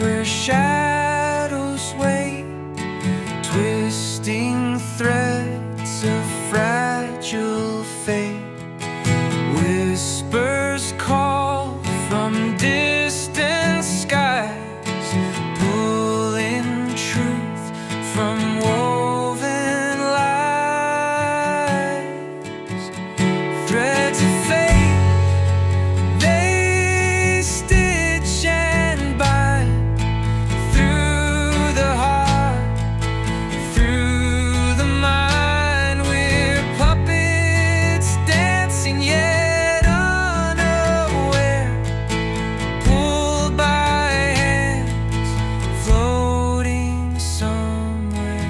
where shadows wait, twisting threads of fragile fate. Whispers call from distant skies, pulling truth from woven lies. Threads of fate, they stitch and bind through the heart, through the mind. We're puppets dancing, yet unaware, pulled by hands floating somewhere.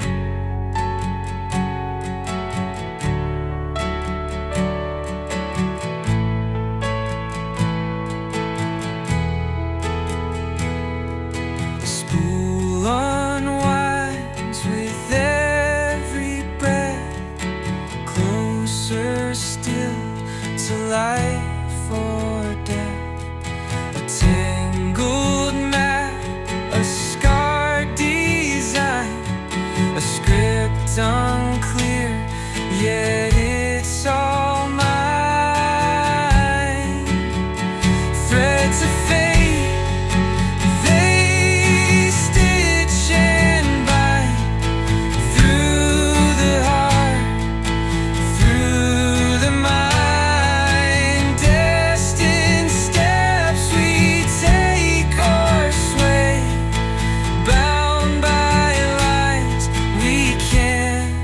The spool unwinds with every breath, closer still to life or death. A tangled map, a scarred design, a script unclear, yet it's all mine. Threads of fate, they stitch and bind through the heart, through the mind. Destined steps we take or sway, bound by lines we can't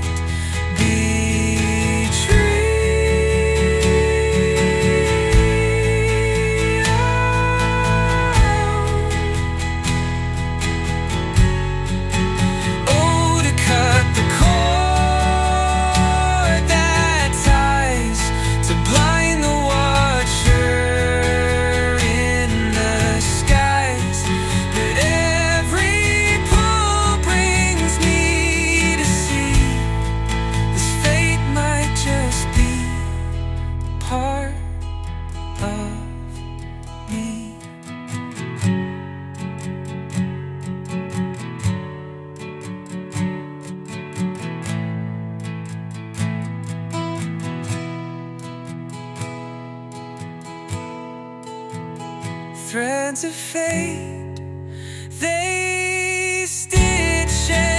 betray. Oh, to cut the cord that ties, to blind the watcher in the skies. But every pull brings me to see this fate might just be part of me. Threads of fate, they stitch and